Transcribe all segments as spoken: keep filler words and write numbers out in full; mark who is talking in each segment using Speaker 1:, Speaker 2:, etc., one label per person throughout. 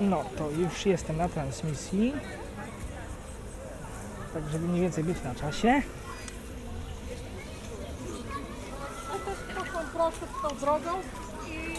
Speaker 1: No to już jestem na transmisji, tak żeby mniej więcej być na czasie.
Speaker 2: A też proszę, proszę tą drogą i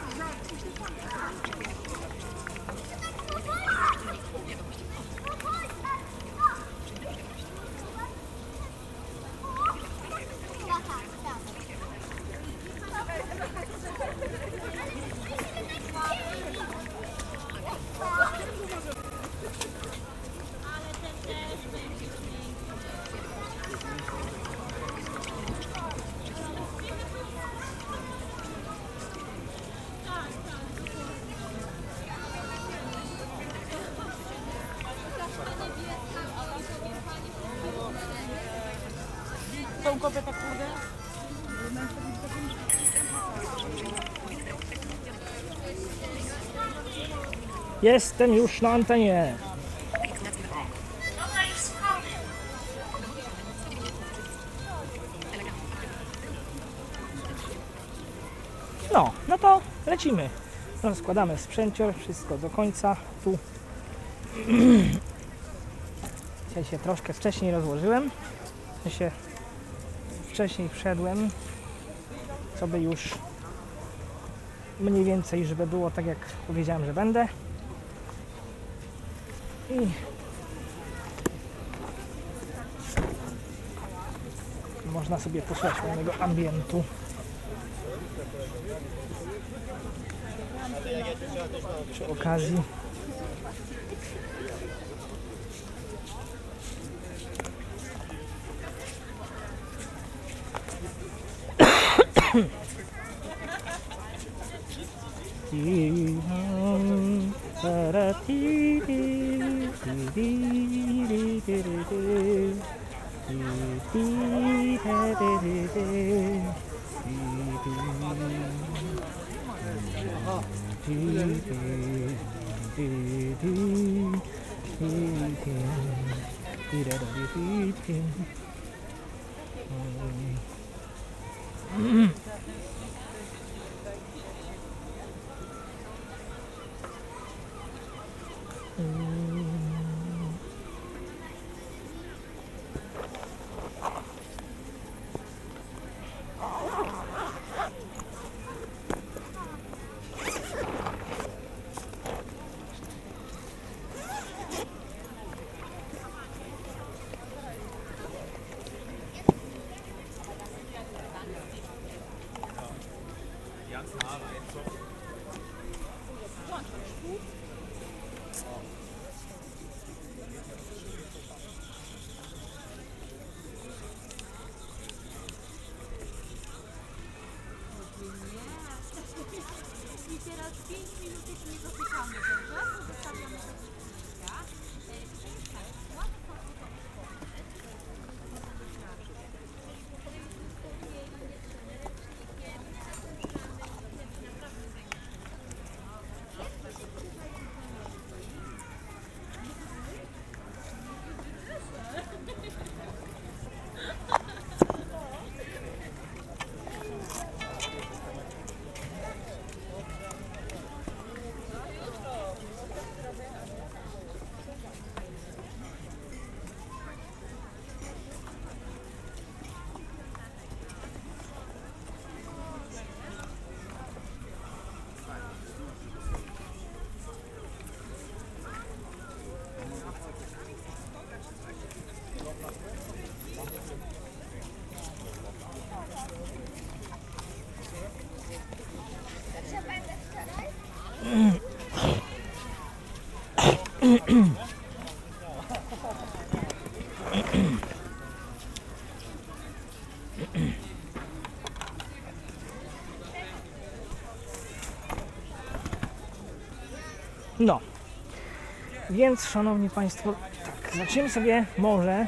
Speaker 2: tą kobietę, kurde.
Speaker 1: Jestem już na antenie. No, no to lecimy. Rozkładamy sprzęcior, wszystko do końca. Tu dzisiaj się troszkę wcześniej rozłożyłem. Ja się wcześniej wszedłem, co by już mniej więcej, żeby było tak jak powiedziałem, że będę. I można sobie posłuchać mojego ambientu. Przy okazji.
Speaker 3: I teraz pięć minut nie dotykamy, dobrze? Zostawiamy to do zdjęcia.
Speaker 1: No, więc szanowni Państwo, tak, zaczniemy sobie może,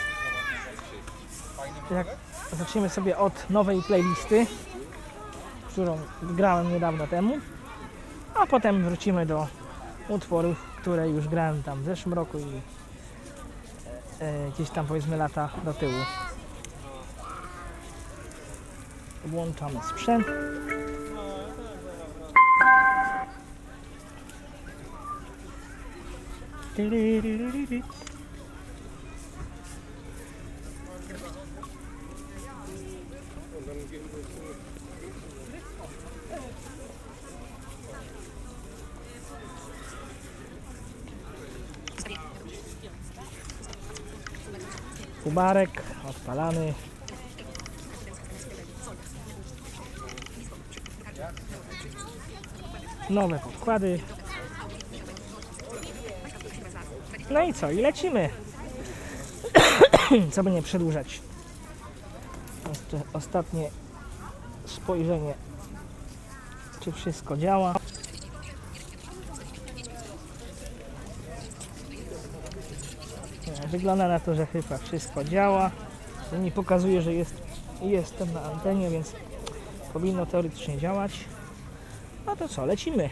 Speaker 1: jak zaczniemy sobie od nowej playlisty, którą grałem niedawno temu, a potem wrócimy do utworów, które już grałem tam w zeszłym roku i e, gdzieś tam powiedzmy lata do tyłu. Włączamy sprzęt. Tyryryryry. Kubarek odpalany. Nowe podkłady. No i co? I lecimy. Co by nie przedłużać. Jeszcze ostatnie spojrzenie, czy wszystko działa. Wygląda na to, że chyba wszystko działa. To mi pokazuje, że jest, jestem na antenie, więc powinno teoretycznie działać. No to co, lecimy.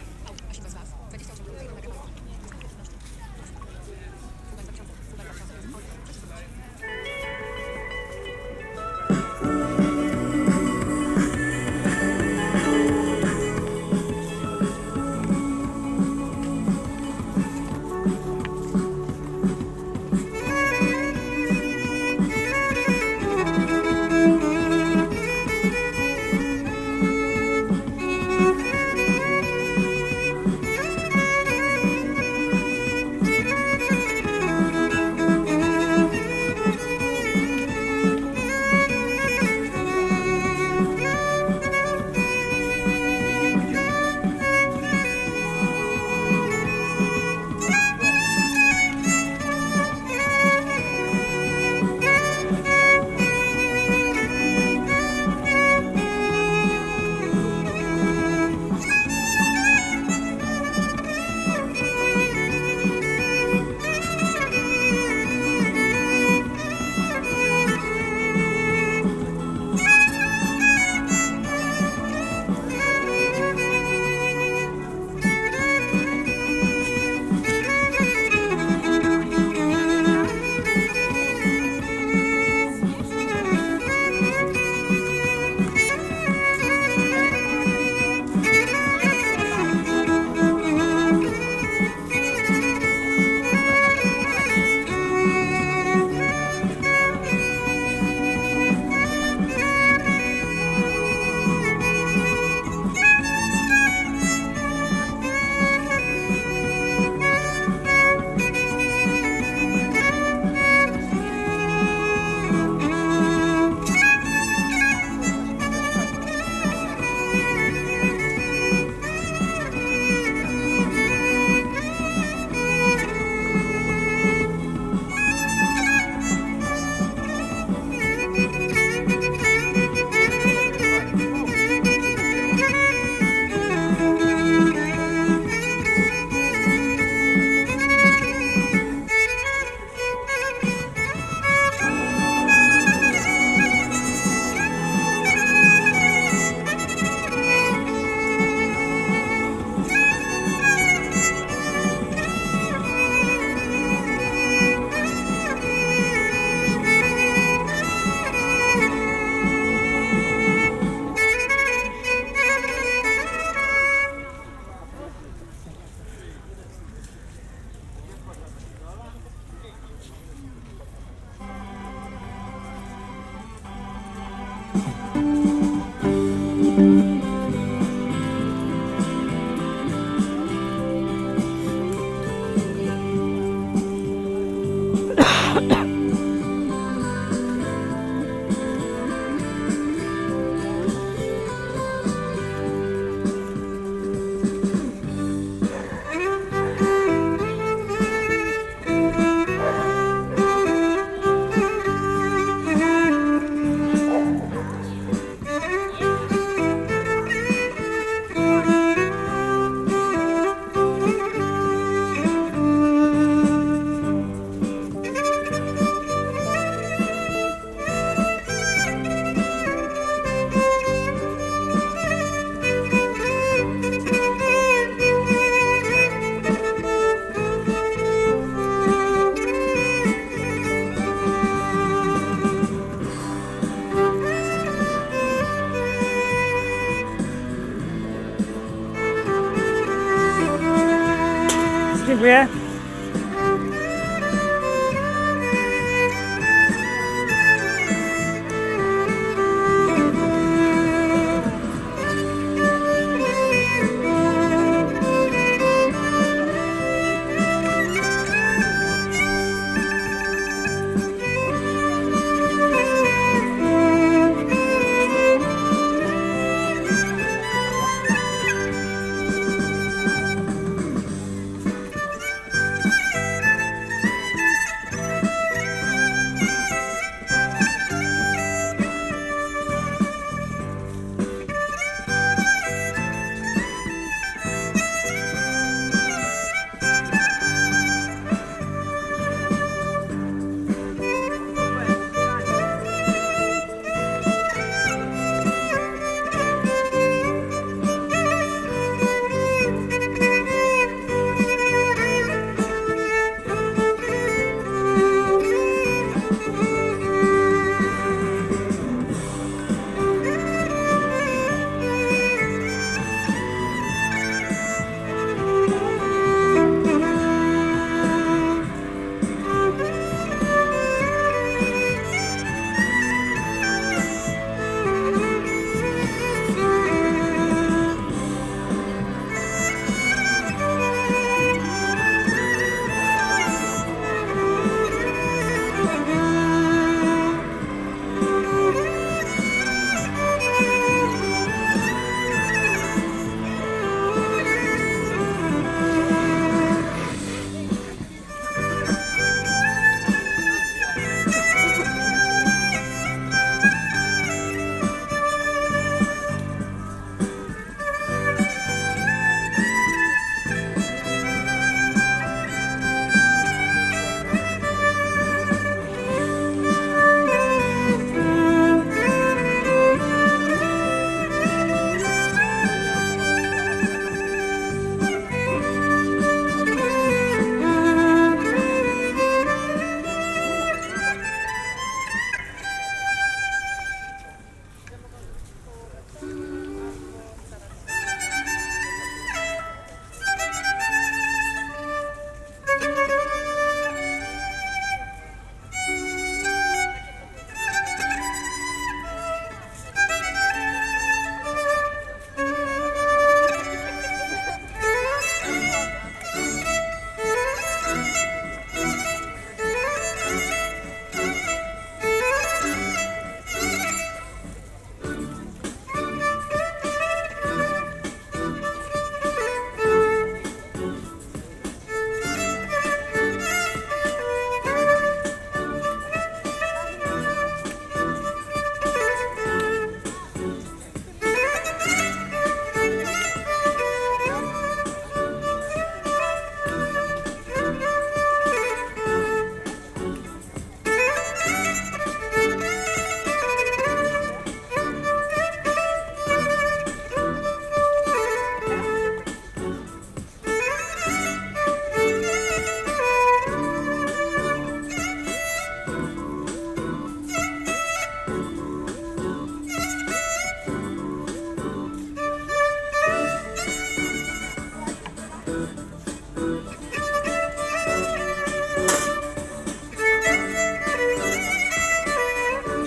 Speaker 1: Dziękuję.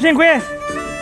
Speaker 1: Dziękuję.